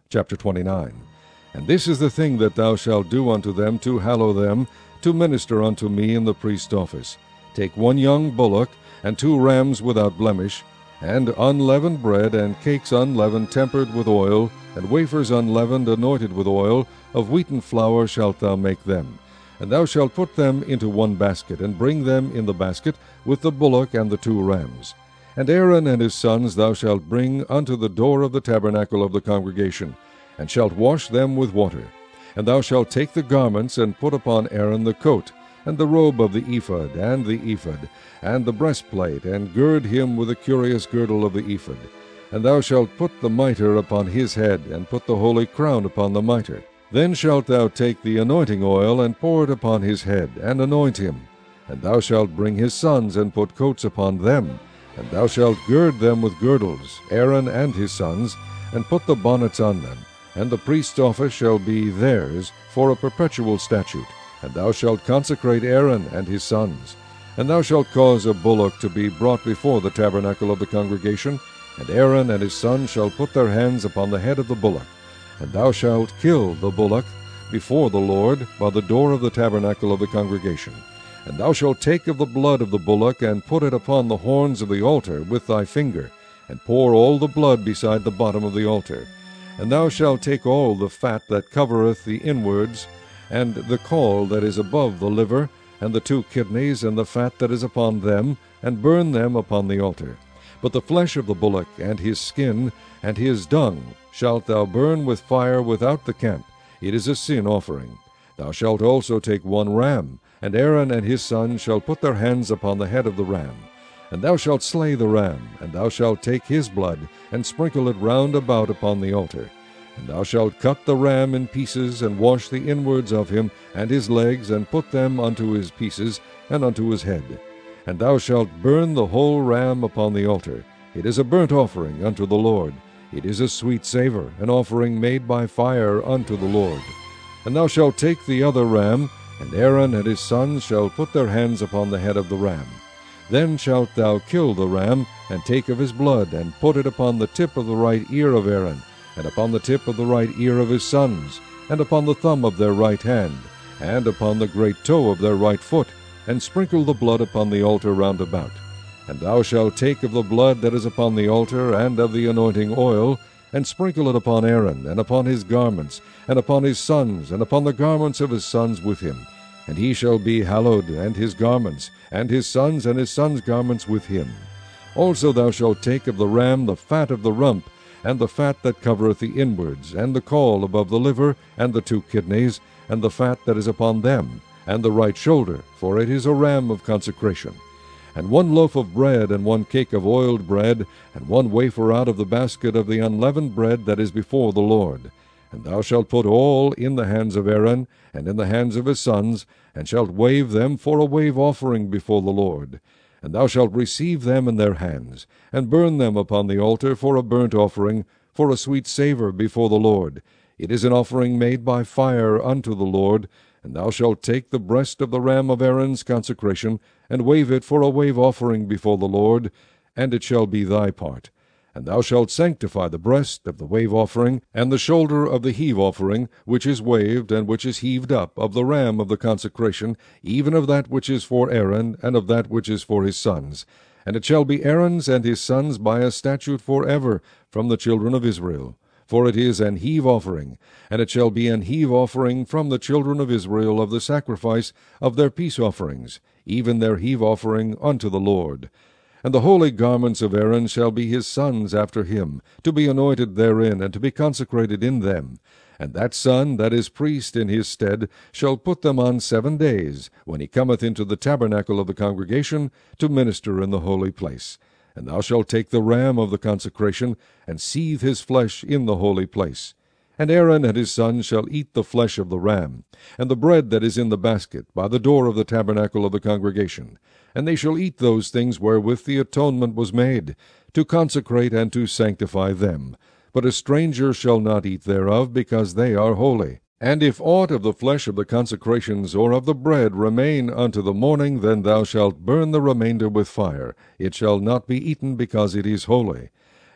Chapter 29. And this is the thing that thou shalt do unto them to hallow them, to minister unto me in the priest's office. Take 1 young bullock, and 2 rams without blemish, and unleavened bread, and cakes unleavened tempered with oil, and wafers unleavened anointed with oil, of wheaten flour shalt thou make them. And thou shalt put them into 1 basket, and bring them in the basket with the bullock and the 2 rams. And Aaron and his sons thou shalt bring unto the door of the tabernacle of the congregation, and shalt wash them with water. And thou shalt take the garments, and put upon Aaron the coat, and the robe of the ephod, and the ephod, and the breastplate, and gird him with the curious girdle of the ephod. And thou shalt put the mitre upon his head, and put the holy crown upon the mitre. Then shalt thou take the anointing oil, and pour it upon his head, and anoint him. And thou shalt bring his sons, and put coats upon them. And thou shalt gird them with girdles, Aaron and his sons, and put the bonnets on them. And the priest's office shall be theirs for a perpetual statute. And thou shalt consecrate Aaron and his sons. And thou shalt cause a bullock to be brought before the tabernacle of the congregation, and Aaron and his sons shall put their hands upon the head of the bullock. And thou shalt kill the bullock before the Lord by the door of the tabernacle of the congregation. And thou shalt take of the blood of the bullock, and put it upon the horns of the altar with thy finger, and pour all the blood beside the bottom of the altar. And thou shalt take all the fat that covereth the inwards, and the caul that is above the liver, and the 2 kidneys, and the fat that is upon them, and burn them upon the altar. But the flesh of the bullock, and his skin, and his dung, shalt thou burn with fire without the camp. It is a sin offering. Thou shalt also take 1 ram, and Aaron and his sons shall put their hands upon the head of the ram. And thou shalt slay the ram, and thou shalt take his blood, and sprinkle it round about upon the altar. And thou shalt cut the ram in pieces, and wash the inwards of him, and his legs, and put them unto his pieces, and unto his head. And thou shalt burn the whole ram upon the altar. It is a burnt offering unto the Lord. It is a sweet savour, an offering made by fire unto the Lord. And thou shalt take the other ram, and Aaron and his sons shall put their hands upon the head of the ram. Then shalt thou kill the ram, and take of his blood, and put it upon the tip of the right ear of Aaron, and upon the tip of the right ear of his sons, and upon the thumb of their right hand, and upon the great toe of their right foot, and sprinkle the blood upon the altar round about. And thou shalt take of the blood that is upon the altar, and of the anointing oil, and sprinkle it upon Aaron, and upon his garments, and upon his sons, and upon the garments of his sons with him. And he shall be hallowed, and his garments, and his sons' garments with him. Also thou shalt take of the ram the fat of the rump, and the fat that covereth the inwards, and the caul above the liver, and the 2 kidneys, and the fat that is upon them, and the right shoulder, for it is a ram of consecration. And 1 loaf of bread, and 1 cake of oiled bread, and 1 wafer out of the basket of the unleavened bread that is before the Lord. And thou shalt put all in the hands of Aaron, and in the hands of his sons, and shalt wave them for a wave offering before the Lord. And thou shalt receive them in their hands, and burn them upon the altar for a burnt offering, for a sweet savour before the Lord. It is an offering made by fire unto the Lord. And thou shalt take the breast of the ram of Aaron's consecration, and wave it for a wave offering before the Lord, and it shall be thy part. And thou shalt sanctify the breast of the wave offering, and the shoulder of the heave offering, which is waved, and which is heaved up, of the ram of the consecration, even of that which is for Aaron, and of that which is for his sons. And it shall be Aaron's and his sons by a statute for ever from the children of Israel. For it is an heave offering, and it shall be an heave offering from the children of Israel of the sacrifice of their peace offerings, even their heave offering unto the Lord. And the holy garments of Aaron shall be his sons after him, to be anointed therein, and to be consecrated in them. And that son that is priest in his stead shall put them on 7 days, when he cometh into the tabernacle of the congregation, to minister in the holy place. And thou shalt take the ram of the consecration, and seethe his flesh in the holy place. And Aaron and his sons shall eat the flesh of the ram, and the bread that is in the basket, by the door of the tabernacle of the congregation. And they shall eat those things wherewith the atonement was made, to consecrate and to sanctify them. But a stranger shall not eat thereof, because they are holy. And if aught of the flesh of the consecrations or of the bread remain unto the morning, then thou shalt burn the remainder with fire. It shall not be eaten, because it is holy.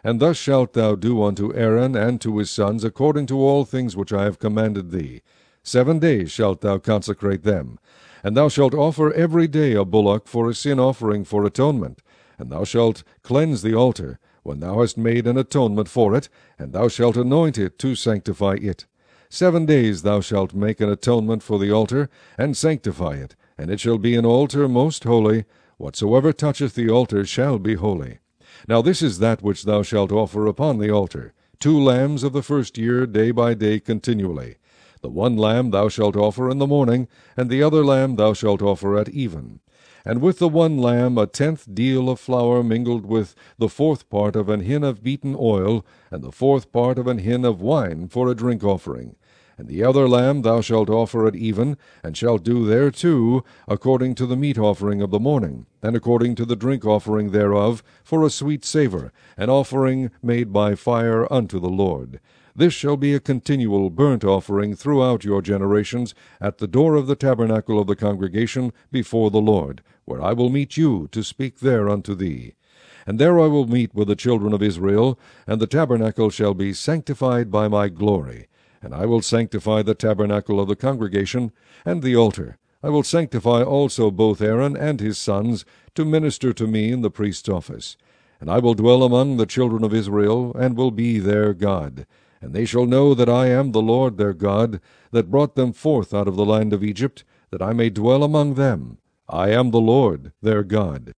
And thus shalt thou do unto Aaron and to his sons according to all things which I have commanded thee. 7 days shalt thou consecrate them. And thou shalt offer every day a bullock for a sin offering for atonement. And thou shalt cleanse the altar, when thou hast made an atonement for it, and thou shalt anoint it to sanctify it. 7 days thou shalt make an atonement for the altar, and sanctify it, and it shall be an altar most holy. Whatsoever toucheth the altar shall be holy. Now this is that which thou shalt offer upon the altar, 2 lambs of the first year, day by day continually. The one lamb thou shalt offer in the morning, and the other lamb thou shalt offer at even. And with the one lamb 1/10 deal of flour mingled with the 4th part of an hin of beaten oil, and the 4th part of an hin of wine for a drink offering. And the other lamb thou shalt offer at even, and shalt do thereto according to the meat offering of the morning, and according to the drink offering thereof, for a sweet savour, an offering made by fire unto the Lord. This shall be a continual burnt offering throughout your generations, at the door of the tabernacle of the congregation before the Lord, where I will meet you to speak there unto thee. And there I will meet with the children of Israel, and the tabernacle shall be sanctified by my glory. And I will sanctify the tabernacle of the congregation, and the altar. I will sanctify also both Aaron and his sons, to minister to me in the priest's office. And I will dwell among the children of Israel, and will be their God. And they shall know that I am the Lord their God, that brought them forth out of the land of Egypt, that I may dwell among them. I am the Lord their God.